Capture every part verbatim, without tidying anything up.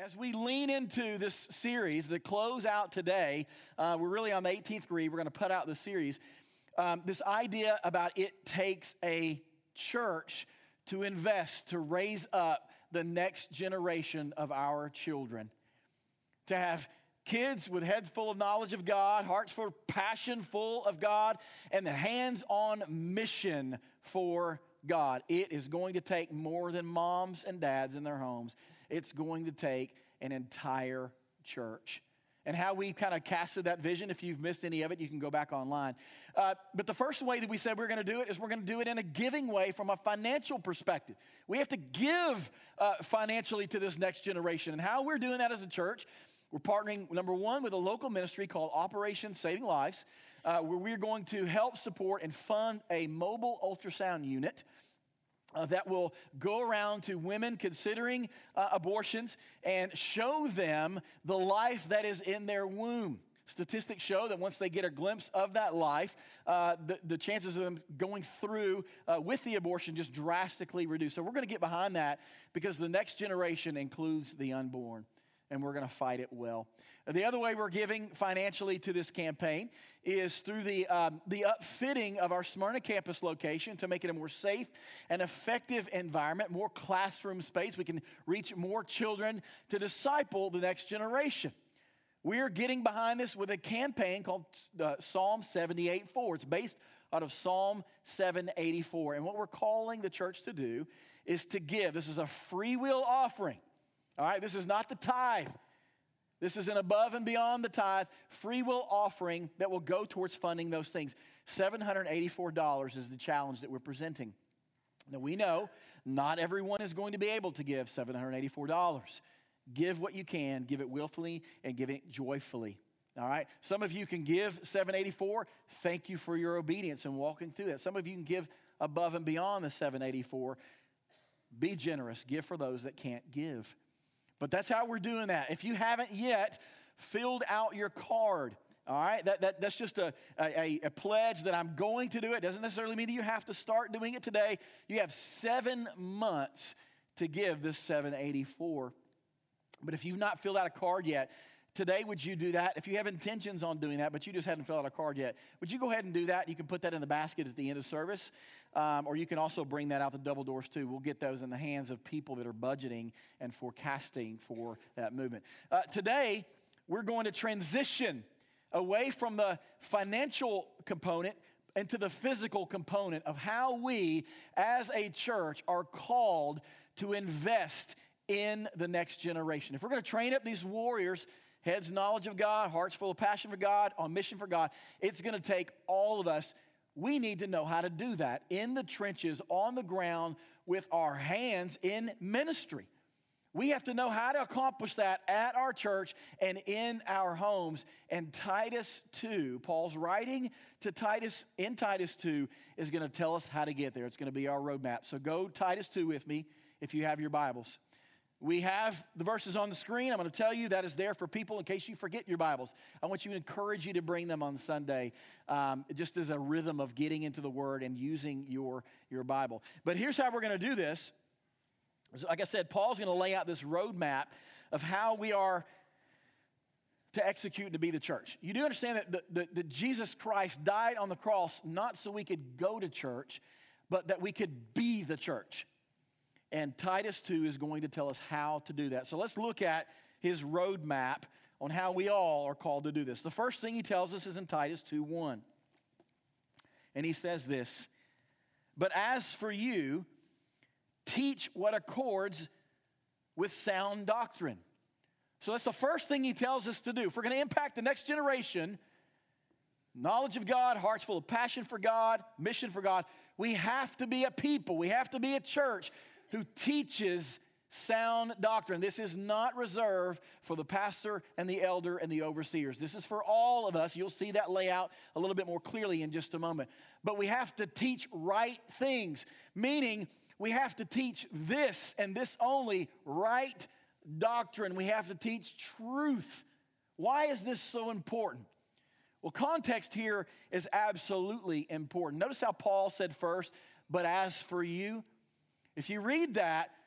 As we lean into this series, the close out today, uh, we're really on the eighteenth degree. We're going to put out the series. Um, this idea about it takes a church to invest, to raise up the next generation of our children. To have kids with heads full of knowledge of God, hearts full of passion, full of God, and the hands-on mission for God. It is going to take more than moms and dads in their homes. It's going to take an entire church. And how we kind of casted that vision, if you've missed any of it, you can go back online. Uh, but the first way that we said we're going to do it is we're going to do it in a giving way from a financial perspective. We have to give uh, financially to this next generation. And how we're doing that as a church, we're partnering, number one, with a local ministry called Operation Saving Lives, uh, where we're going to help support and fund a mobile ultrasound unit Uh, that will go around to women considering uh, abortions and show them the life that is in their womb. Statistics show that once they get a glimpse of that life, uh, the, the chances of them going through uh, with the abortion just drastically reduce. So we're going to get behind that because the next generation includes the unborn. And we're going to fight it well. The other way we're giving financially to this campaign is through the um, the upfitting of our Smyrna campus location to make it a more safe and effective environment, more classroom space. We can reach more children to disciple the next generation. We're getting behind this with a campaign called uh, Psalm seventy-eight four. It's based out of Psalm seven eighty-four. And what we're calling the church to do is to give. This is a free will offering. All right, this is not the tithe. This is an above and beyond the tithe free will offering that will go towards funding those things. seven hundred eighty-four dollars is the challenge that we're presenting. Now, we know not everyone is going to be able to give seven hundred eighty-four dollars. Give what you can, give it willfully, and give it joyfully. All right, some of you can give seven hundred eighty-four dollars. Thank you for your obedience and walking through that. Some of you can give above and beyond the seven hundred eighty-four dollars. Be generous. Give for those that can't give. But that's how we're doing that. If you haven't yet filled out your card, all right, that, that, that's just a, a, a pledge that I'm going to do it. Doesn't necessarily mean that you have to start doing it today. You have seven months to give this seven hundred eighty-four dollars. But if you've not filled out a card yet, today would you do that? If you have intentions on doing that, but you just hadn't filled out a card yet, would you go ahead and do that? You can put that in the basket at the end of service, um, or you can also bring that out the double doors too. We'll get those in the hands of people that are budgeting and forecasting for that movement. Uh, today, we're going to transition away from the financial component into the physical component of how we as a church are called to invest in the next generation. If we're going to train up these warriors, heads knowledge of God, hearts full of passion for God, on mission for God, it's going to take all of us. We need to know how to do that in the trenches, on the ground, with our hands in ministry. We have to know how to accomplish that at our church and in our homes. And Titus two, Paul's writing to Titus in Titus two is going to tell us how to get there. It's going to be our roadmap. So go Titus two with me if you have your Bibles. We have the verses on the screen. I'm going to tell you that is there for people in case you forget your Bibles. I want you to encourage you to bring them on Sunday um, just as a rhythm of getting into the Word and using your, your Bible. But here's how we're going to do this. Like I said, Paul's going to lay out this roadmap of how we are to execute and to be the church. You do understand that, the, the, that Jesus Christ died on the cross not so we could go to church, but that we could be the church. And Titus two is going to tell us how to do that. So let's look at his roadmap on how we all are called to do this. The first thing he tells us is in Titus two one. And he says this, "But as for you, teach what accords with sound doctrine." So that's the first thing he tells us to do. If we're going to impact the next generation, knowledge of God, hearts full of passion for God, mission for God, we have to be a people, we have to be a church who teaches sound doctrine. This is not reserved for the pastor and the elder and the overseers. This is for all of us. You'll see that layout a little bit more clearly in just a moment. But we have to teach right things, meaning we have to teach this and this only, right doctrine. We have to teach truth. Why is this so important? Well, context here is absolutely important. Notice how Paul said first, "But as for you," if you read that,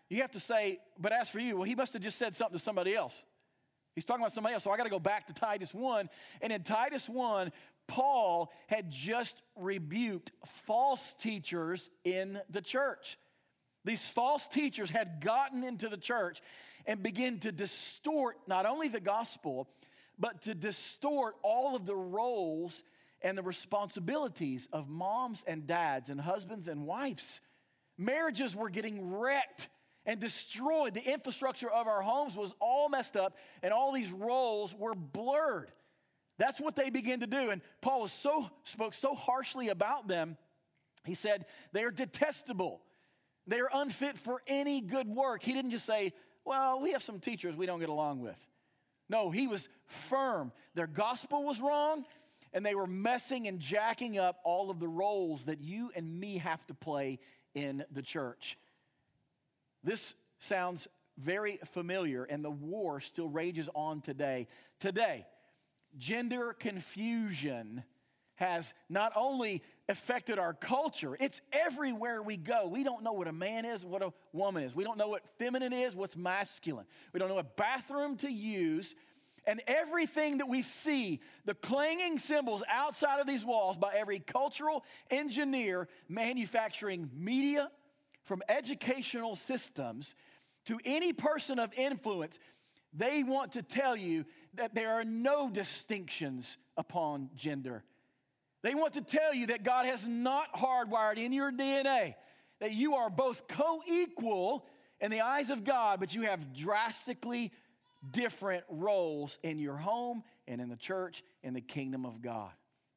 you have to say, but as for you, well, he must have just said something to somebody else. He's talking about somebody else, so I got to go back to Titus one. And in Titus one, Paul had just rebuked false teachers in the church. These false teachers had gotten into the church and began to distort not only the gospel, but to distort all of the roles and the responsibilities of moms and dads and husbands and wives. Marriages were getting wrecked and destroyed. The infrastructure of our homes was all messed up, and all these roles were blurred. That's what they began to do. And Paul was so spoke so harshly about them. He said, they are detestable. They are unfit for any good work. He didn't just say, well, we have some teachers we don't get along with. No, he was firm. Their gospel was wrong, and they were messing and jacking up all of the roles that you and me have to play in the church. This sounds very familiar, and the war still rages on today. Today, gender confusion has not only affected our culture, it's everywhere we go. We don't know what a man is, what a woman is. We don't know what feminine is, what's masculine. We don't know what bathroom to use. And everything that we see, the clanging cymbals outside of these walls by every cultural engineer manufacturing media, from educational systems to any person of influence, they want to tell you that there are no distinctions upon gender. They want to tell you that God has not hardwired in your D N A, that you are both co-equal in the eyes of God, but you have drastically different roles in your home and in the church, in the kingdom of God.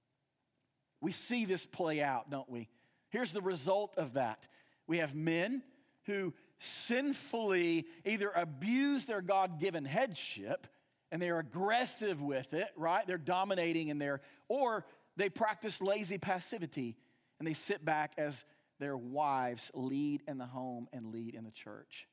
We see this play out, don't we? Here's the result of that. We have men who sinfully either abuse their God-given headship, and they're aggressive with it, right? They're dominating in there, or they practice lazy passivity, and they sit back as their wives lead in the home and lead in the church.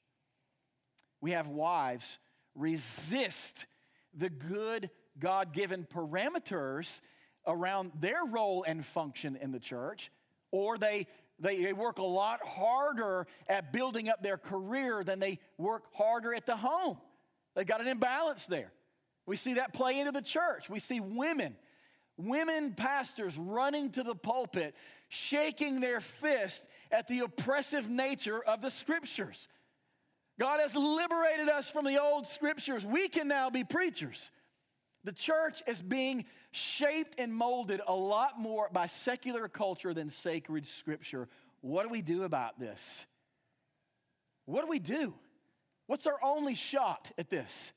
We have wives resist the good God-given parameters around their role and function in the church, or they They work a lot harder at building up their career than they work harder at the home. They've got an imbalance there. We see that play into the church. We see women, women pastors running to the pulpit, shaking their fist at the oppressive nature of the scriptures. God has liberated us from the old scriptures. We can now be preachers. The church is being shaped and molded a lot more by secular culture than sacred scripture. What do we do about this? What do we do? What's our only shot at this?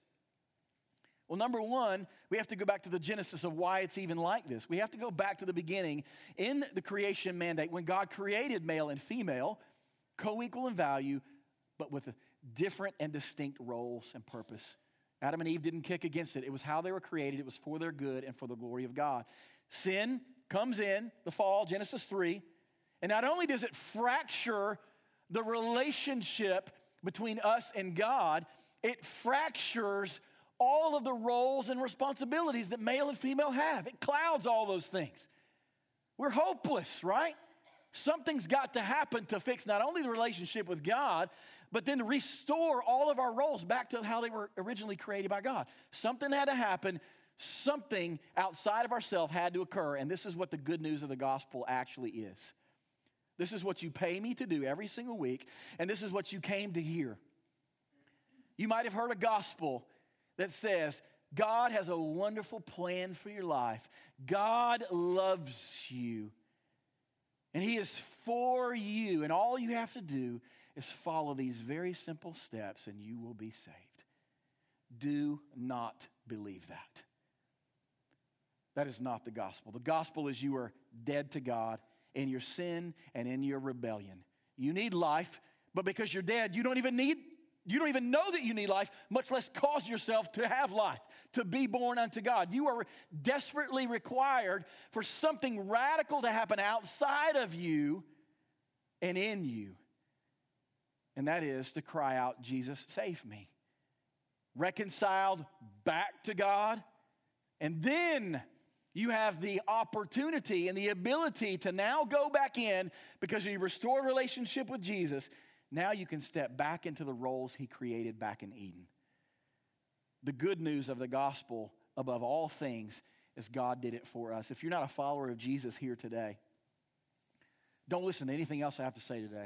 Well, number one, we have to go back to the genesis of why it's even like this. We have to go back to the beginning in the creation mandate when God created male and female, co-equal in value, but with different and distinct roles and purpose. Adam and Eve didn't kick against it. It was how they were created. It was for their good and for the glory of God. Sin comes in, the fall, Genesis three, and not only does it fracture the relationship between us and God, it fractures all of the roles and responsibilities that male and female have. It clouds all those things. We're hopeless, right? Something's got to happen to fix not only the relationship with God, but then to restore all of our roles back to how they were originally created by God. Something had to happen. Something outside of ourselves had to occur, and this is what the good news of the gospel actually is. This is what you pay me to do every single week, and this is what you came to hear. You might have heard a gospel that says, God has a wonderful plan for your life. God loves you, and he is for you, and all you have to do is follow these very simple steps and you will be saved. Do not believe that. That is not the gospel. The gospel is you are dead to God in your sin and in your rebellion. You need life, but because you're dead, you don't even need, you don't even know that you need life, much less cause yourself to have life, to be born unto God. You are desperately required for something radical to happen outside of you and in you. And that is to cry out, Jesus, save me. Reconciled back to God. And then you have the opportunity and the ability to now go back in because you restored relationship with Jesus. now you can step back into the roles he created back in Eden. The good news of the gospel above all things is God did it for us. If you're not a follower of Jesus here today, don't listen to anything else I have to say today.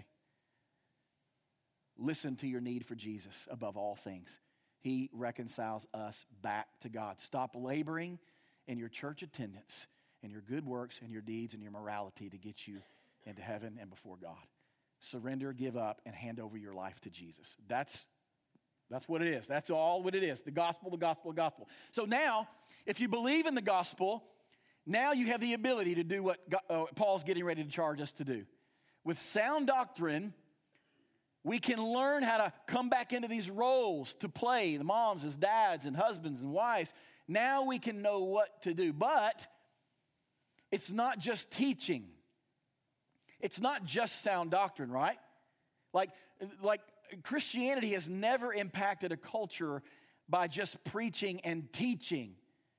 Listen to your need for Jesus above all things. He reconciles us back to God. Stop laboring in your church attendance and your good works and your deeds and your morality to get you into heaven and before God. Surrender, give up, and hand over your life to Jesus. That's, that's what it is. That's all what it is. The gospel, the gospel, the gospel. So now, if you believe in the gospel, now you have the ability to do what God, uh, Paul's getting ready to charge us to do. With sound doctrine, we can learn how to come back into these roles to play, the moms as dads and husbands and wives. Now we can know what to do. But it's not just teaching. It's not just sound doctrine, right? Like, like Christianity has never impacted a culture by just preaching and teaching.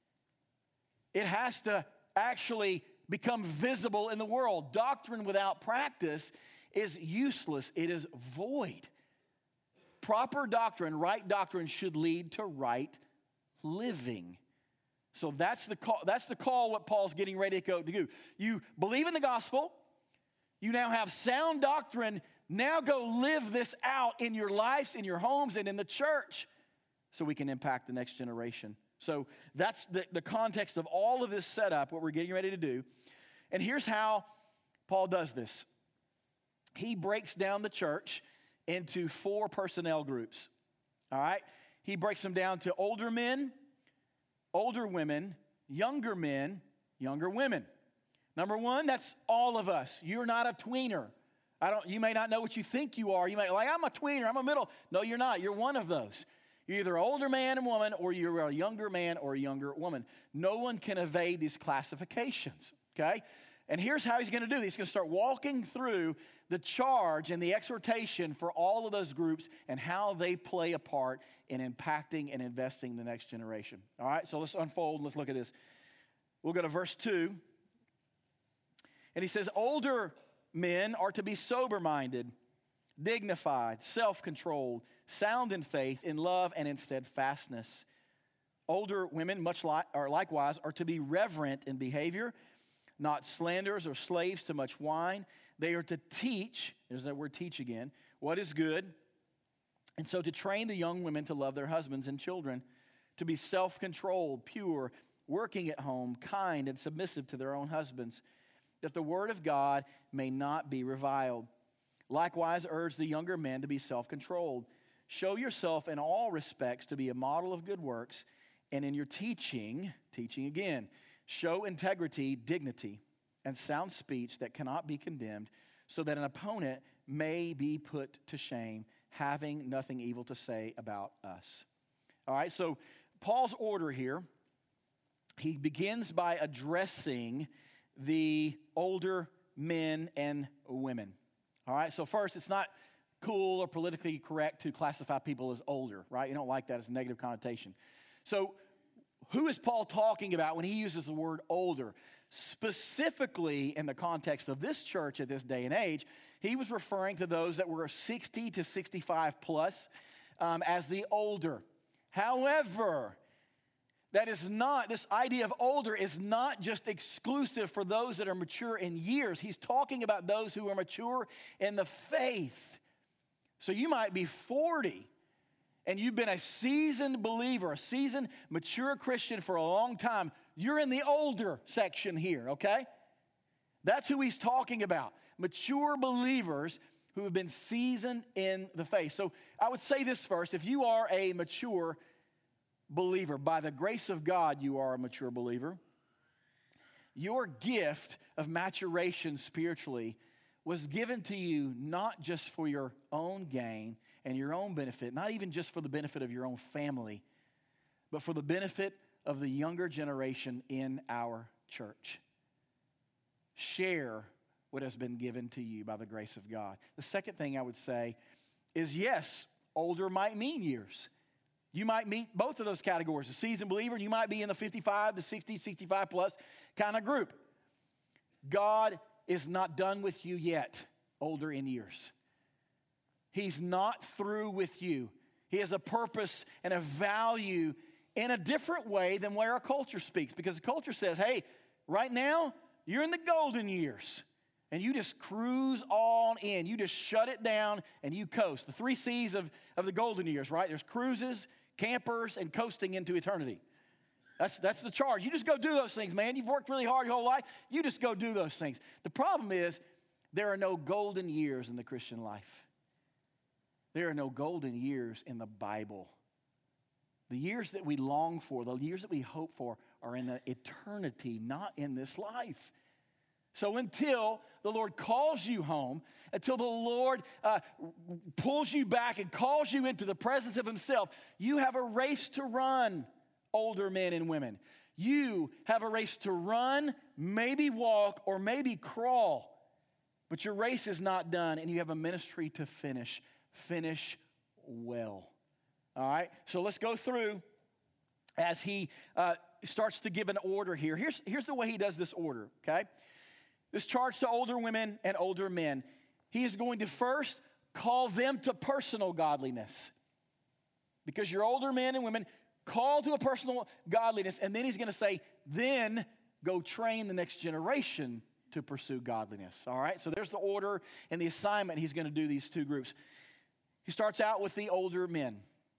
It has to actually become visible in the world. Doctrine without practice is useless. It is void. Proper doctrine, right doctrine, should lead to right living. So that's the call, that's the call what Paul's getting ready to go to do. You believe in the gospel. You now have sound doctrine. Now go live this out in your lives, in your homes, and in the church so we can impact the next generation. So that's the, the context of all of this setup, what we're getting ready to do. And here's how Paul does this. He breaks down the church into four personnel groups, all right? He breaks them down to older men, older women, younger men, younger women. Number one, that's all of us. You're not a tweener. I don't. You may not know what you think you are. You may like, I'm a tweener, I'm a middle. No, you're not. You're one of those. You're either an older man and woman, or you're a younger man or a younger woman. No one can evade these classifications, okay? And here's how he's going to do this. He's going to start walking through the charge and the exhortation for all of those groups and how they play a part in impacting and investing in the next generation. All right, so let's unfold. Let's look at this. We'll go to verse two. And he says, older men are to be sober-minded, dignified, self-controlled, sound in faith, in love, and in steadfastness. Older women, much like, or likewise, are to be reverent in behavior, not slanderers or slaves to much wine. They are to teach, there's that word teach again, what is good. And so to train the young women to love their husbands and children, to be self-controlled, pure, working at home, kind, and submissive to their own husbands, that the word of God may not be reviled. Likewise, urge the younger men to be self-controlled. Show yourself in all respects to be a model of good works, and in your teaching, teaching again, show integrity, dignity, and sound speech that cannot be condemned, so that an opponent may be put to shame, having nothing evil to say about us. All right, so Paul's order here, he begins by addressing the older men and women. All right, so first, it's not cool or politically correct to classify people as older, right? You don't like that. It's a negative connotation. So who is Paul talking about when he uses the word older? Specifically in the context of this church at this day and age, he was referring to those that were sixty to sixty-five plus um, as the older. However, that is not, this idea of older is not just exclusive for those that are mature in years. He's talking about those who are mature in the faith. So you might be forty and you've been a seasoned believer, a seasoned, mature Christian for a long time. You're in the older section here, okay? That's who he's talking about. Mature believers who have been seasoned in the faith. So I would say this first. If you are a mature believer, by the grace of God, you are a mature believer. Your gift of maturation spiritually was given to you not just for your own gain and your own benefit, not even just for the benefit of your own family, but for the benefit of the younger generation in our church. Share what has been given to you by the grace of God. The second thing I would say is, yes, older might mean years. You might meet both of those categories. A seasoned believer, you might be in the fifty-five to sixty, sixty-five plus kind of group. God is not done with you yet, older in years. He's not through with you. He has a purpose and a value in a different way than where our culture speaks. Because the culture says, hey, right now, you're in the golden years. And you just cruise on in. You just shut it down and you coast. The three C's of, of the golden years, right? There's cruises, campers, and coasting into eternity. That's, that's the charge. You just go do those things, man. You've worked really hard your whole life. You just go do those things. The problem is there are no golden years in the Christian life. There are no golden years in the Bible. The years that we long for, the years that we hope for are in the eternity, not in this life. So until the Lord calls you home, until the Lord uh, pulls you back and calls you into the presence of himself, you have a race to run, older men and women. You have a race to run, maybe walk, or maybe crawl. But your race is not done, and you have a ministry to finish. Finish well. All right? So let's go through as he uh, starts to give an order here. Here's, here's the way he does this order, okay? This charge to older women and older men. He is going to first call them to personal godliness. Because you're older men and women, call to a personal godliness. And then he's going to say, then go train the next generation to pursue godliness. All right? So there's the order and the assignment he's going to do these two groups. He starts out with the older men.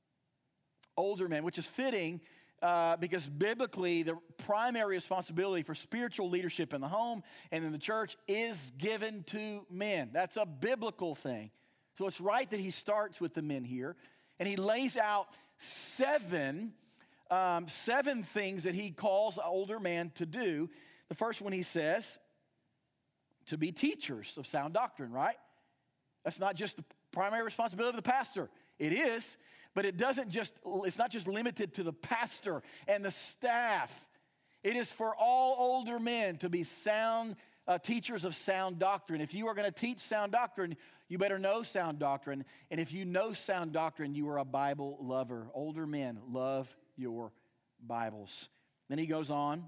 Older men, which is fitting Uh, because biblically, the primary responsibility for spiritual leadership in the home and in the church is given to men. That's a biblical thing. So it's right that he starts with the men here. And he lays out seven, um, seven things that he calls an older man to do. The first one he says, to be teachers of sound doctrine, right? That's not just the primary responsibility of the pastor. It is. But it doesn't just, it's not just limited to the pastor and the staff. It is for all older men to be sound uh, teachers of sound doctrine. If you are going to teach sound doctrine, you better know sound doctrine. And if you know sound doctrine, you are a Bible lover. Older men, love your Bibles. Then he goes on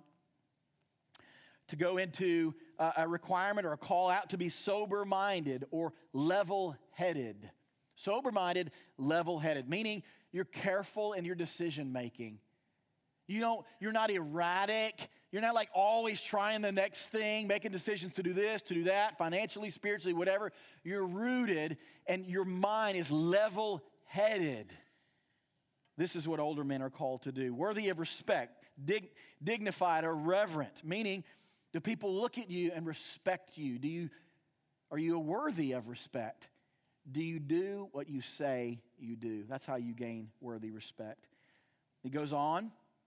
to go into uh, a requirement or a call out to be sober-minded or level-headed. Sober-minded, level-headed, meaning you're careful in your decision-making. You don't, you're not erratic. You're not like always trying the next thing, making decisions to do this, to do that, financially, spiritually, whatever. You're rooted and your mind is level-headed. This is what older men are called to do. Worthy of respect, dig, dignified or reverent, meaning do people look at you and respect you? Do you, are you worthy of respect? Do you do what you say you do? That's how you gain worthy respect. He goes on.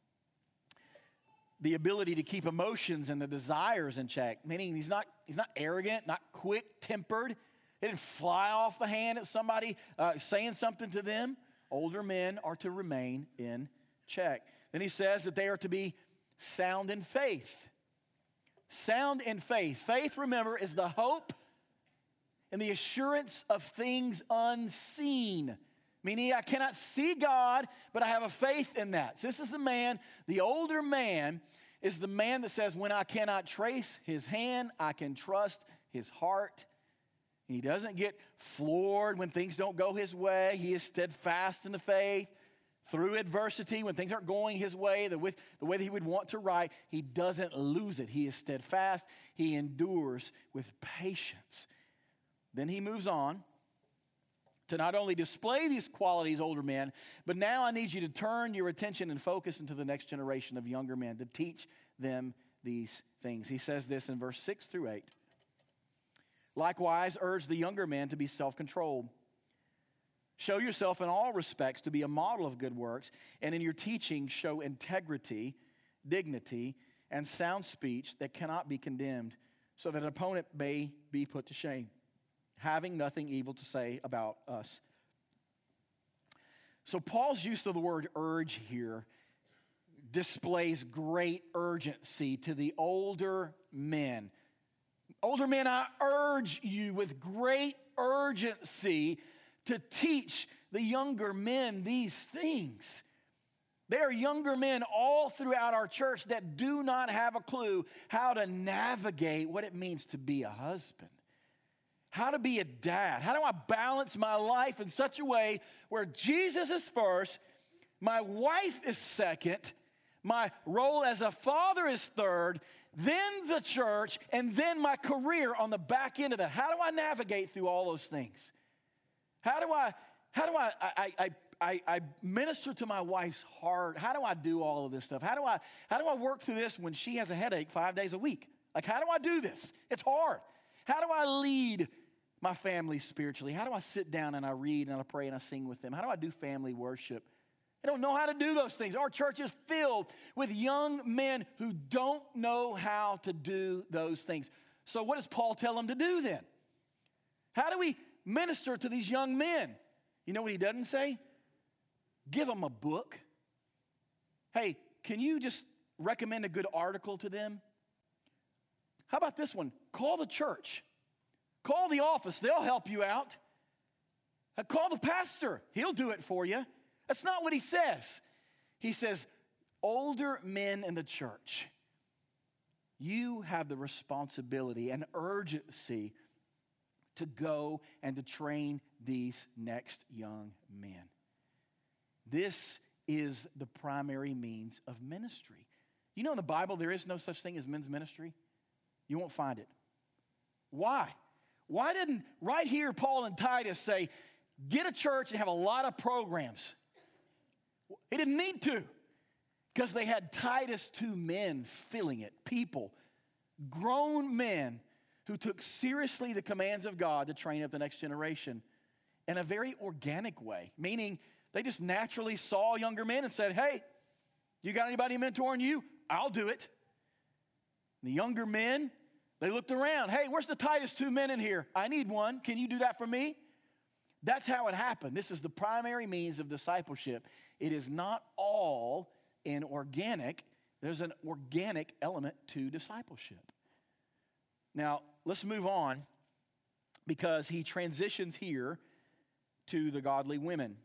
The ability to keep emotions and the desires in check. Meaning he's not, he's not arrogant, not quick-tempered. He didn't fly off the hand at somebody uh, saying something to them. Older men are to remain in check. Then he says that they are to be sound in faith. Sound in faith. Faith, remember, is the hope and the assurance of things unseen. Meaning I cannot see God, but I have a faith in that. So this is the man, the older man is the man that says, when I cannot trace his hand, I can trust his heart. He doesn't get floored when things don't go his way. He is steadfast in the faith. Through adversity, when things aren't going his way, the, with, the way that he would want to write, he doesn't lose it. He is steadfast. He endures with patience. Then he moves on to not only display these qualities, older men, but now I need you to turn your attention and focus into the next generation of younger men to teach them these things. He says this in verse six through eight. Likewise, urge the younger men to be self-controlled. Show yourself in all respects to be a model of good works, and in your teaching show integrity, dignity, and sound speech that cannot be condemned, so that an opponent may be put to shame, having nothing evil to say about us. So Paul's use of the word urge here displays great urgency to the older men. Older men, I urge you with great urgency to teach the younger men these things. There are younger men all throughout our church that do not have a clue how to navigate what it means to be a husband, how to be a dad. How do I balance my life in such a way where Jesus is first, my wife is second, my role as a father is third, then the church, and then my career on the back end of that. How do I navigate through all those things? How do I, how do I, I, I, I, I minister to my wife's heart? How do I do all of this stuff? How do I, how do I work through this when she has a headache five days a week? Like, how do I do this? It's hard. How do I lead my family spiritually? How do I sit down and I read and I pray and I sing with them? How do I do family worship? I don't know how to do those things. Our church is filled with young men who don't know how to do those things. So what does Paul tell them to do then? How do we minister to these young men? You know what he doesn't say? Give them a book. Hey, can you just recommend a good article to them? How about this one? Call the church. Call the office. They'll help you out. Call the pastor. He'll do it for you. That's not what he says. He says, older men in the church, you have the responsibility and urgency to go and to train these next young men. This is the primary means of ministry. You know in the Bible there is no such thing as men's ministry. You won't find it. Why? Why didn't right here Paul and Titus say, get a church and have a lot of programs? He didn't need to, because they had Titus two men filling it. People, grown men who took seriously the commands of God to train up the next generation in a very organic way, meaning they just naturally saw younger men and said, hey, you got anybody mentoring you? I'll do it. The younger men, they looked around. Hey, where's the Titus two men in here? I need one. Can you do that for me? That's how it happened. This is the primary means of discipleship. It is not all inorganic. There's an organic element to discipleship. Now, let's move on, because he transitions here to the godly women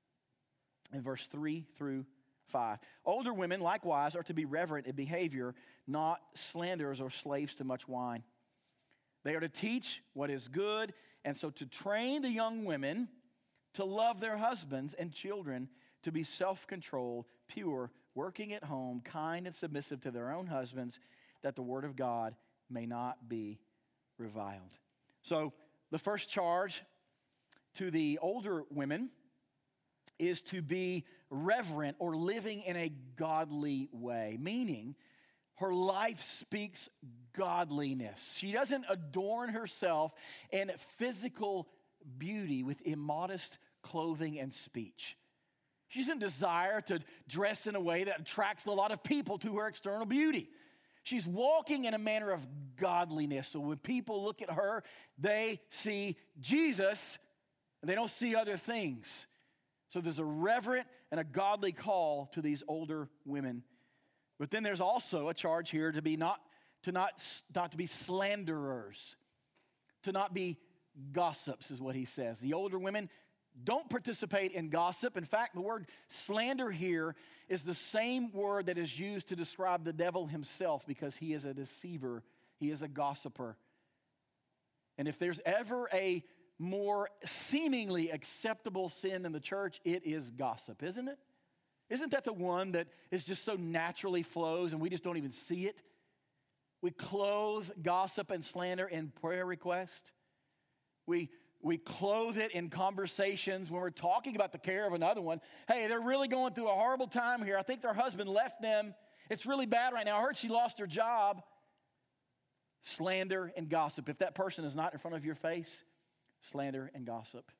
in verse three through five. Older women, likewise, are to be reverent in behavior, not slanderers or slaves to much wine. They are to teach what is good, and so to train the young women to love their husbands and children, to be self-controlled, pure, working at home, kind and submissive to their own husbands, that the word of God may not be reviled. So the first charge to the older women is to be reverent or living in a godly way, meaning her life speaks godliness. She doesn't adorn herself in physical beauty with immodest clothing and speech. She doesn't desire to dress in a way that attracts a lot of people to her external beauty. She's walking in a manner of godliness. So when people look at her, they see Jesus, and they don't see other things. So there's a reverent and a godly call to these older women. But then there's also a charge here to be not to not, not to be slanderers, to not be gossips, is what he says. The older women don't participate in gossip. In fact, the word slander here is the same word that is used to describe the devil himself, because he is a deceiver. He is a gossiper. And if there's ever a more seemingly acceptable sin in the church, it is gossip, isn't it? Isn't that the one that is just so naturally flows and we just don't even see it? We clothe gossip and slander in prayer request. We We clothe it in conversations when we're talking about the care of another one. Hey, they're really going through a horrible time here. I think their husband left them. It's really bad right now. I heard she lost her job. Slander and gossip. If that person is not in front of your face, slander and gossip.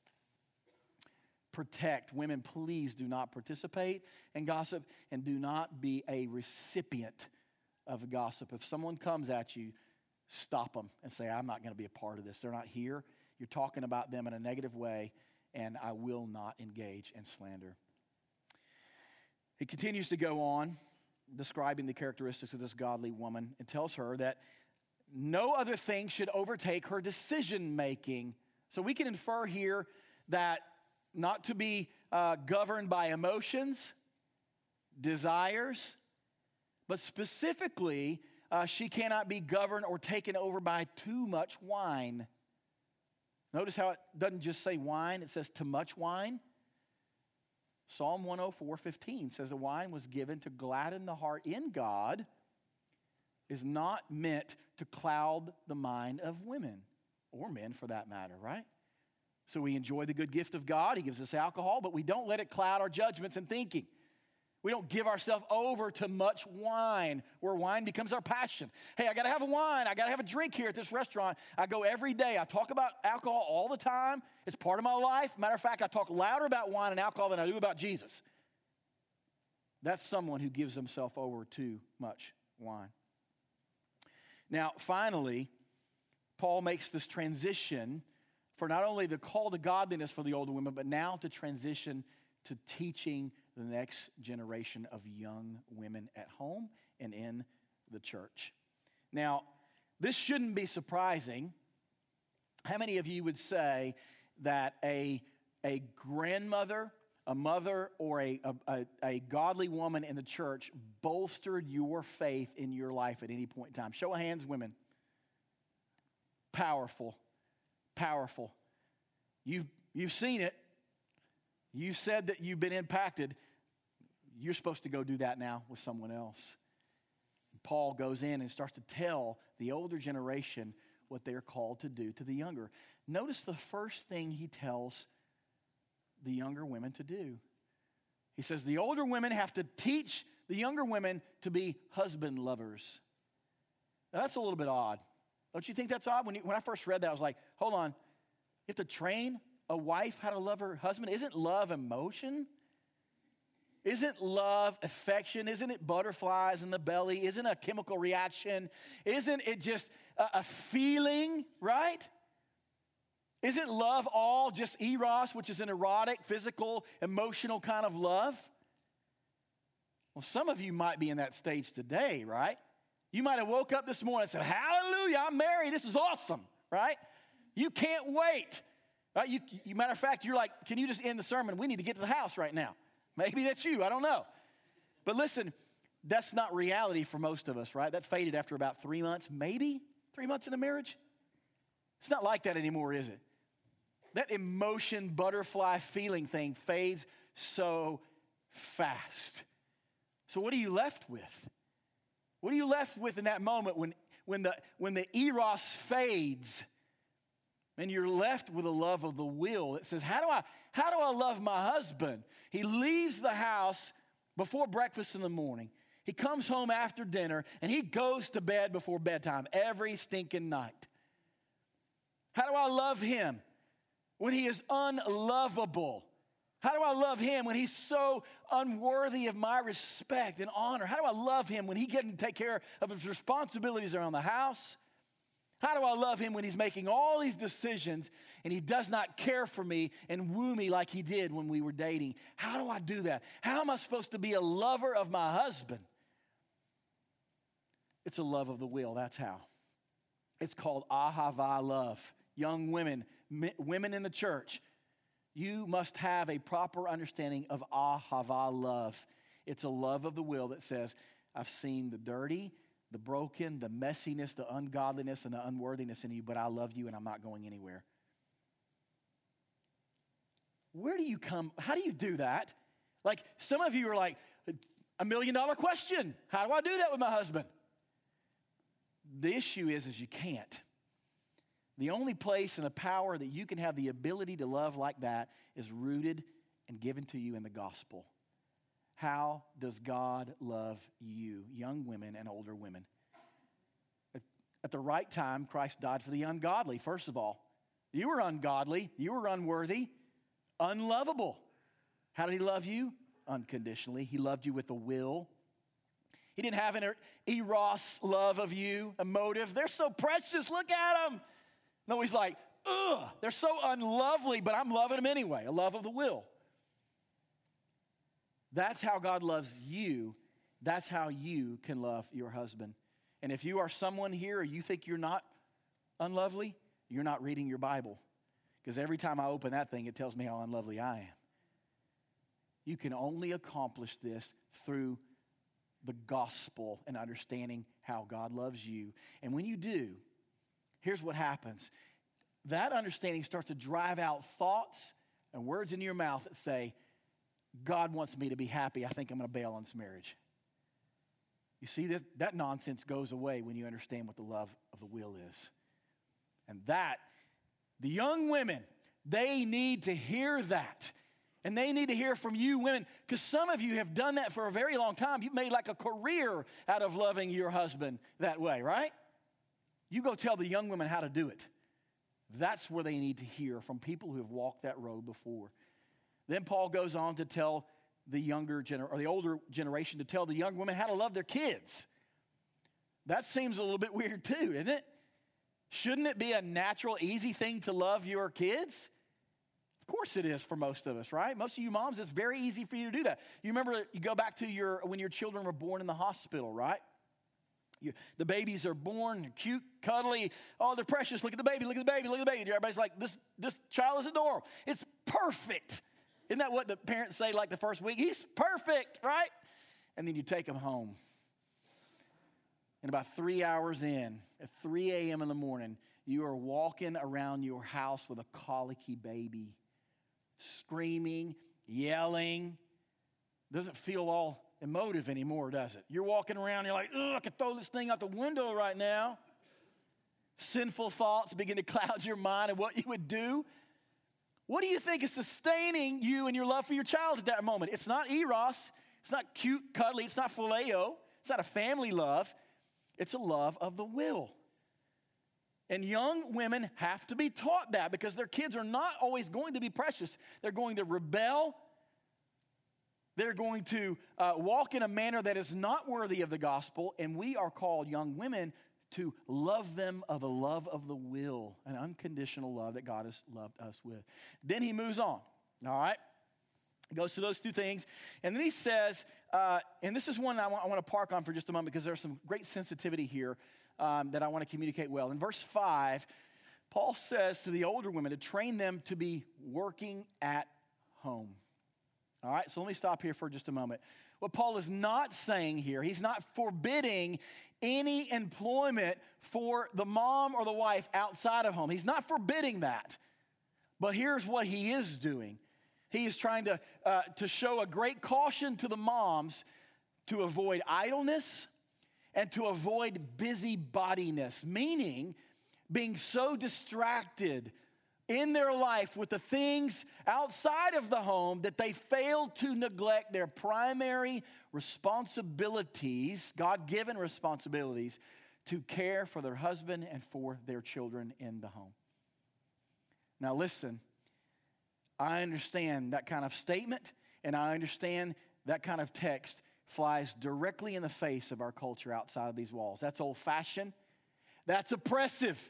Protect. Women, please do not participate in gossip, and do not be a recipient of gossip. If someone comes at you, stop them and say, I'm not going to be a part of this. They're not here. You're talking about them in a negative way, and I will not engage in slander. He continues to go on, describing the characteristics of this godly woman, and tells her that no other thing should overtake her decision-making. So we can infer here that not to be uh, governed by emotions, desires, but specifically, uh, she cannot be governed or taken over by too much wine. Notice how it doesn't just say wine, it says too much wine. Psalm one oh four fifteen says the wine was given to gladden the heart in God, is not meant to cloud the mind of women, or men for that matter, right? So we enjoy the good gift of God. He gives us alcohol, but we don't let it cloud our judgments and thinking. We don't give ourselves over to much wine, where wine becomes our passion. Hey, I got to have a wine. I got to have a drink here at this restaurant. I go every day. I talk about alcohol all the time. It's part of my life. Matter of fact, I talk louder about wine and alcohol than I do about Jesus. That's someone who gives himself over to much wine. Now, finally, Paul makes this transition for not only the call to godliness for the older women, but now to transition to teaching the next generation of young women at home and in the church. Now, this shouldn't be surprising. How many of you would say that a, a grandmother, a mother, or a, a, a godly woman in the church bolstered your faith in your life at any point in time? Show of hands, women. Powerful. Powerful. You've, you've seen it. You said that you've been impacted. You're supposed to go do that now with someone else. Paul goes in and starts to tell the older generation what they're called to do to the younger. Notice the first thing he tells the younger women to do. He says the older women have to teach the younger women to be husband lovers. Now, that's a little bit odd. Don't you think that's odd? When, you, when I first read that, I was like, hold on. You have to train a wife how to love her husband? Isn't love emotion? Isn't love affection? Isn't it butterflies in the belly? Isn't it a chemical reaction? Isn't it just a, a feeling, right? Isn't love all just eros, which is an erotic, physical, emotional kind of love? Well, some of you might be in that stage today, right? You might have woke up this morning and said, hallelujah, I'm married. This is awesome, right? You can't wait. Right? You, you, matter of fact, you're like, can you just end the sermon? We need to get to the house right now. Maybe that's you. I don't know. But listen, that's not reality for most of us, right? That faded after about three months, maybe three months in a marriage. It's not like that anymore, is it? That emotion, butterfly feeling thing fades so fast. So what are you left with? What are you left with in that moment when, when, the, when the eros fades? And you're left with a love of the will that says, how do I, how do I love my husband? He leaves the house before breakfast in the morning. He comes home after dinner, and he goes to bed before bedtime every stinking night. How do I love him when he is unlovable? How do I love him when he's so unworthy of my respect and honor? How do I love him when he can't take care of his responsibilities around the house? How do I love him when he's making all these decisions and he does not care for me and woo me like he did when we were dating? How do I do that? How am I supposed to be a lover of my husband? It's a love of the will, that's how. It's called ahava love. Young women, m- women in the church, you must have a proper understanding of ahava love. It's a love of the will that says, I've seen the dirty, the broken, the messiness, the ungodliness, and the unworthiness in you, but I love you and I'm not going anywhere. Where do you come, how do you do that? Like some of you are like, a million dollar question. How do I do that with my husband? The issue is, is you can't. The only place and the power that you can have the ability to love like that is rooted and given to you in the gospel. How does God love you, young women and older women? At, at the right time, Christ died for the ungodly, first of all. You were ungodly. You were unworthy, unlovable. How did he love you? Unconditionally. He loved you with a will. He didn't have an eros love of you, a motive. They're so precious. Look at them. No, he's like, ugh, they're so unlovely, but I'm loving them anyway, a love of the will. That's how God loves you. That's how you can love your husband. And if you are someone here or you think you're not unlovely, you're not reading your Bible. Because every time I open that thing, it tells me how unlovely I am. You can only accomplish this through the gospel and understanding how God loves you. And when you do, here's what happens. that understanding starts to drive out thoughts and words in your mouth that say, God wants me to be happy. I think I'm going to bail on this marriage. You see, that, that nonsense goes away when you understand what the love of the will is. And that, the young women, they need to hear that. And they need to hear from you women, because some of you have done that for a very long time. You've made like a career out of loving your husband that way, right? You go tell the young women how to do it. That's where they need to hear from people who have walked that road before. Then Paul goes on to tell the younger gener- or the older generation to tell the young women how to love their kids. That seems a little bit weird too, isn't it? Shouldn't it be a natural, easy thing to love your kids? Of course it is for most of us, right? Most of you moms, it's very easy for you to do that. You remember, you go back to your when your children were born in the hospital, right? You, the babies are born, cute, cuddly. Oh, they're precious. Look at the baby, look at the baby, look at the baby. Everybody's like, this, this child is adorable. It's perfect. Isn't that what the parents say like the first week? He's perfect, right? And then you take him home. And about three hours in, at three a.m. in the morning, you are walking around your house with a colicky baby, screaming, yelling. Doesn't feel all emotive anymore, does it? You're walking around, you're like, ugh, I could throw this thing out the window right now. Sinful thoughts begin to cloud your mind of what you would do. What do you think is sustaining you and your love for your child at that moment? It's not eros. It's not cute, cuddly. It's not phileo. It's not a family love. It's a love of the will. And young women have to be taught that because their kids are not always going to be precious. They're going to rebel. They're going to uh, walk in a manner that is not worthy of the gospel. And we are called, young women, to love them of a love of the will, an unconditional love that God has loved us with. Then he moves on, all right? He goes to those two things. And then he says, uh, and this is one I want, I want to park on for just a moment because there's some great sensitivity here um, that I want to communicate well. In verse five, Paul says to the older women to train them to be working at home. All right, so let me stop here for just a moment. What Paul is not saying here, he's not forbidding any employment for the mom or the wife outside of home. He's not forbidding that. But here's what he is doing. He is trying to, uh, to show a great caution to the moms to avoid idleness and to avoid busybodiness, meaning being so distracted in their life with the things outside of the home that they fail to neglect their primary responsibilities, God-given responsibilities, to care for their husband and for their children in the home. Now listen, I understand that kind of statement, and I understand that kind of text flies directly in the face of our culture outside of these walls. That's old-fashioned. That's oppressive.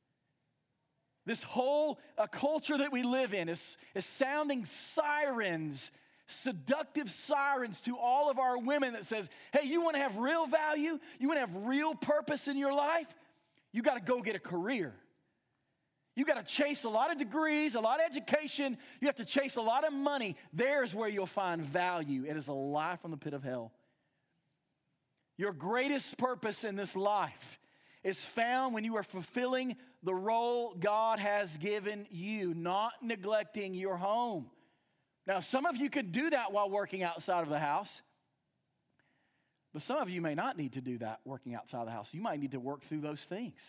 This whole uh, culture that we live in is, is sounding sirens, seductive sirens to all of our women that says, hey, you want to have real value? You want to have real purpose in your life? You got to go get a career. You got to chase a lot of degrees, a lot of education. You have to chase a lot of money. There's where you'll find value. It is a lie from the pit of hell. Your greatest purpose in this life is found when you are fulfilling the role God has given you, not neglecting your home. Now, some of you can do that while working outside of the house, but some of you may not need to do that working outside of the house. You might need to work through those things.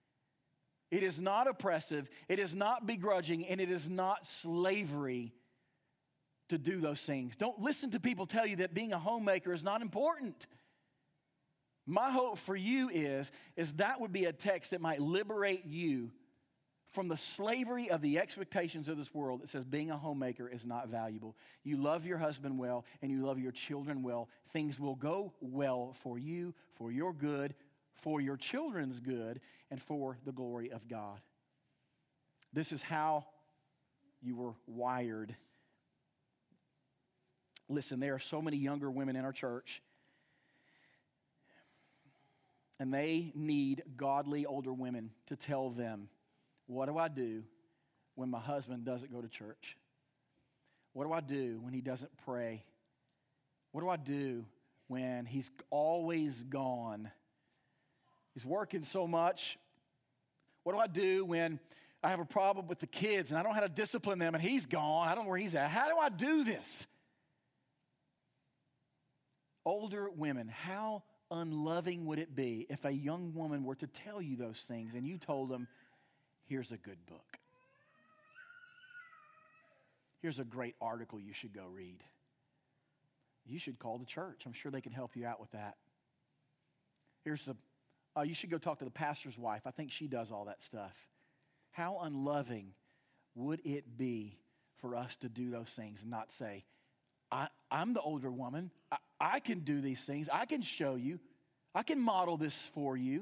It is not oppressive, it is not begrudging, and it is not slavery to do those things. Don't listen to people tell you that being a homemaker is not important. My hope for you is, is that would be a text that might liberate you from the slavery of the expectations of this world that says being a homemaker is not valuable. You love your husband well and you love your children well. Things will go well for you, for your good, for your children's good, and for the glory of God. This is how you were wired. Listen, there are so many younger women in our church, and they need godly older women to tell them, what do I do when my husband doesn't go to church? What do I do when he doesn't pray? What do I do when he's always gone? He's working so much. What do I do when I have a problem with the kids, and I don't know how to discipline them, and he's gone. I don't know where he's at. How do I do this? Older women, how unloving would it be if a young woman were to tell you those things and you told them, here's a good book. Here's a great article you should go read. You should call the church. I'm sure they can help you out with that. Here's the, uh, you should go talk to the pastor's wife. I think she does all that stuff. How unloving would it be for us to do those things and not say, I, I'm the older woman. I, I can do these things. I can show you. I can model this for you.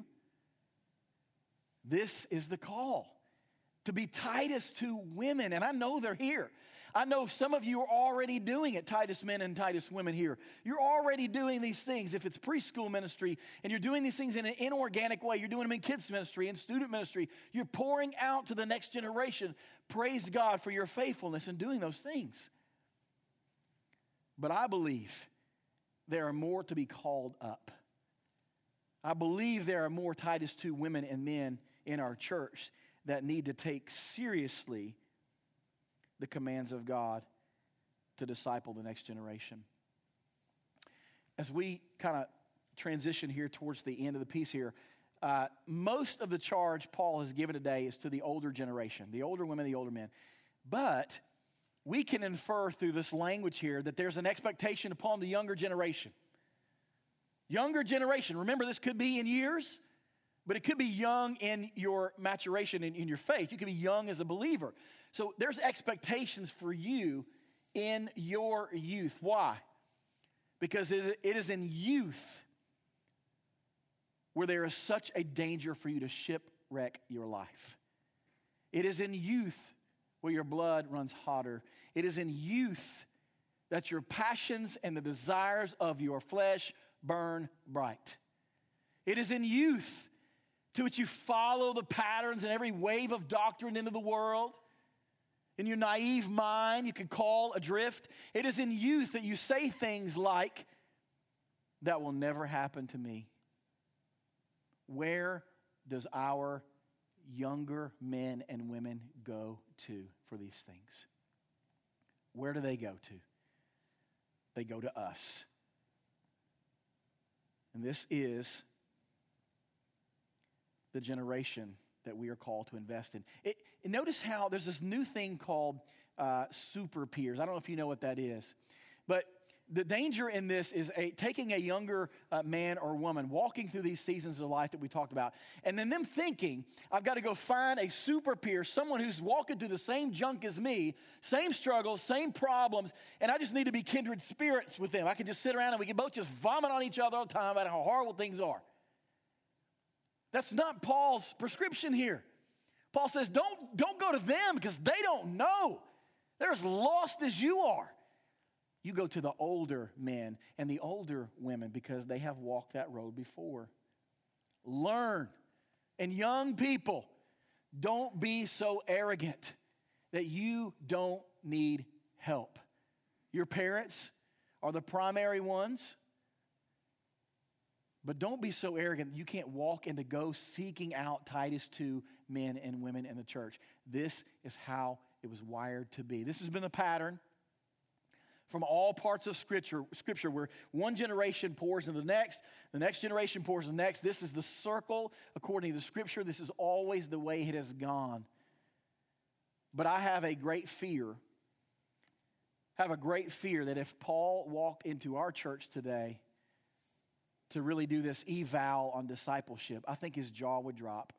This is the call, to be Titus to women. And I know they're here. I know some of you are already doing it, Titus men and Titus women here. You're already doing these things. If it's preschool ministry and you're doing these things in an inorganic way, you're doing them in kids ministry and student ministry, you're pouring out to the next generation. Praise God for your faithfulness in doing those things. But I believe there are more to be called up. I believe there are more Titus two women and men in our church that need to take seriously the commands of God to disciple the next generation. As we kind of transition here towards the end of the piece here, uh, most of the charge Paul has given today is to the older generation, the older women, the older men. But we can infer through this language here that there's an expectation upon the younger generation. Younger generation, remember this could be in years, but it could be young in your maturation, in, in your faith. You could be young as a believer. So there's expectations for you in your youth. Why? Because it is in youth where there is such a danger for you to shipwreck your life. It is in youth where your blood runs hotter. It is in youth that your passions and the desires of your flesh burn bright. It is in youth to which you follow the patterns and every wave of doctrine into the world. In your naive mind, you can call adrift. It is in youth that you say things like, that will never happen to me. Where does our younger men and women go to for these things? Where do they go to? They go to us. And this is the generation that we are called to invest in. It, notice how there's this new thing called uh, super peers. I don't know if you know what that is. But the danger in this is a, taking a younger uh, man or woman, walking through these seasons of life that we talked about, and then them thinking, I've got to go find a super peer, someone who's walking through the same junk as me, same struggles, same problems, and I just need to be kindred spirits with them. I can just sit around and we can both just vomit on each other all the time about how horrible things are. That's not Paul's prescription here. Paul says, don't, don't go to them because they don't know. They're as lost as you are. You go to the older men and the older women because they have walked that road before. Learn. And young people, don't be so arrogant that you don't need help. Your parents are the primary ones. But don't be so arrogant that you can't walk and to go seeking out Titus two men and women in the church. This is how it was wired to be. This has been the pattern from all parts of Scripture, Scripture where one generation pours into the next, the next generation pours into the next. This is the circle according to Scripture. This is always the way it has gone. But I have a great fear, have a great fear that if Paul walked into our church today to really do this eval on discipleship, I think his jaw would drop.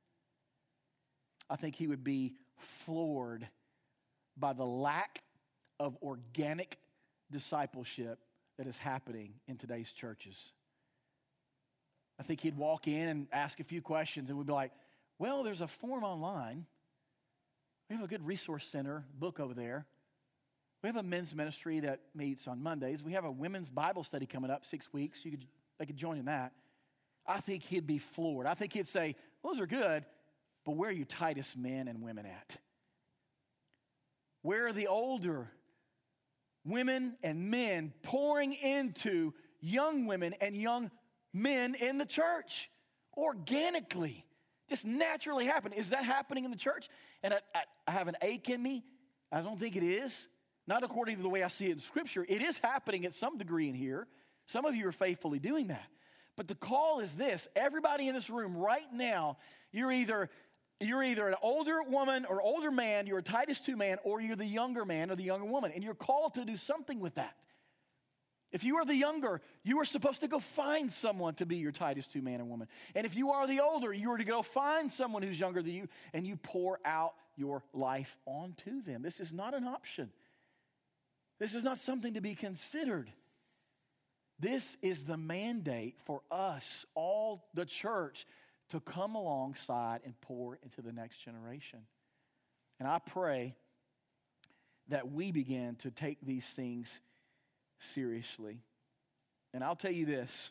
I think he would be floored by the lack of organic discipleship that is happening in today's churches. I think he'd walk in and ask a few questions and we'd be like, well, there's a form online. We have a good resource center book over there. We have a men's ministry that meets on Mondays. We have a women's Bible study coming up six weeks. You could They could join in that. I think he'd be floored. I think he'd say, those are good, but where are you Titus men and women at? Where are the older women and men pouring into young women and young men in the church organically, Just naturally happen. Is that happening in the church? And I, I, I have an ache in me. I don't think it is. Not according to the way I see it in Scripture. It is happening at some degree in here. Some of you are faithfully doing that. But the call is this. Everybody in this room right now, you're either, you're either an older woman or older man, you're a Titus two man, or you're the younger man or the younger woman. And you're called to do something with that. If you are the younger, you are supposed to go find someone to be your Titus two man or woman. And if you are the older, you are to go find someone who's younger than you, and you pour out your life onto them. This is not an option. This is not something to be considered. This is the mandate for us, all the church, to come alongside and pour into the next generation. And I pray that we begin to take these things seriously. And I'll tell you this.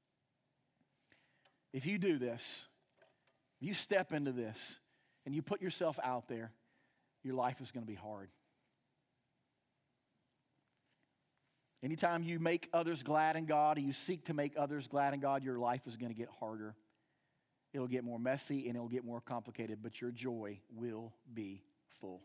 If you do this, if you step into this, and you put yourself out there, your life is going to be hard. Anytime you make others glad in God, or you seek to make others glad in God, your life is going to get harder. It'll get more messy and it'll get more complicated, but your joy will be full.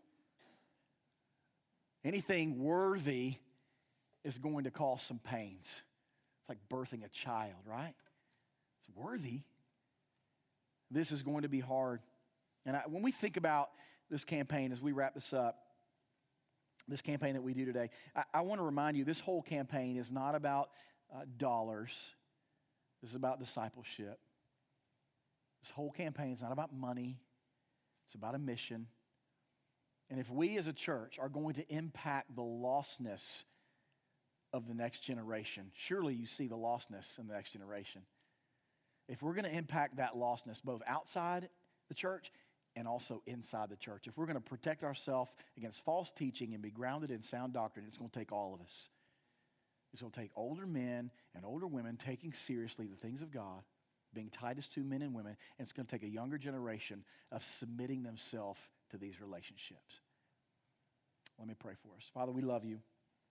Anything worthy is going to cause some pains. It's like birthing a child, right? It's worthy. This is going to be hard. And I, when we think about this campaign, as we wrap this up, this campaign that we do today, I, I want to remind you, this whole campaign is not about uh, dollars. This is about discipleship. This whole campaign is not about money. It's about a mission. And if we as a church are going to impact the lostness of the next generation, surely you see the lostness in the next generation. If we're going to impact that lostness both outside the church and also inside the church, if we're going to protect ourselves against false teaching and be grounded in sound doctrine, it's going to take all of us. It's going to take older men and older women taking seriously the things of God, being Titus two men and women, and it's going to take a younger generation of submitting themselves to these relationships. Let me pray for us. Father, we love you.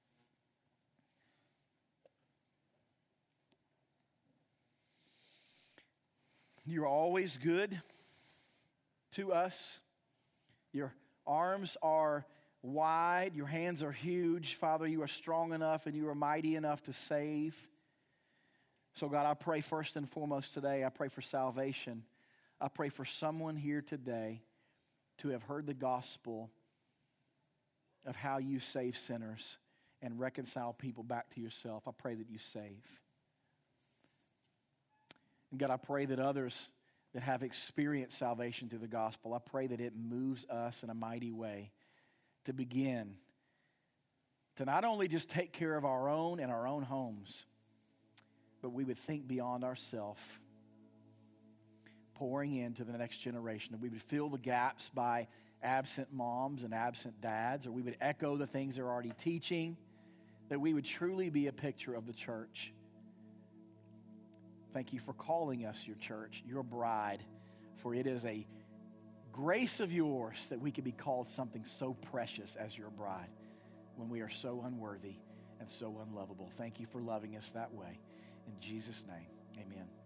You're always good to us. Your arms are wide. Your hands are huge. Father, you are strong enough and you are mighty enough to save. So God, I pray first and foremost today, I pray for salvation. I pray for someone here today to have heard the gospel of how you save sinners and reconcile people back to yourself. I pray that you save. And God, I pray that others that have experienced salvation through the gospel, I pray that it moves us in a mighty way to begin to not only just take care of our own and our own homes, but we would think beyond ourselves, pouring into the next generation. And we would fill the gaps by absent moms and absent dads, or we would echo the things they're already teaching, that we would truly be a picture of the church. Thank you for calling us your church, your bride, for it is a grace of yours that we could be called something so precious as your bride when we are so unworthy and so unlovable. Thank you for loving us that way. In Jesus' name, amen.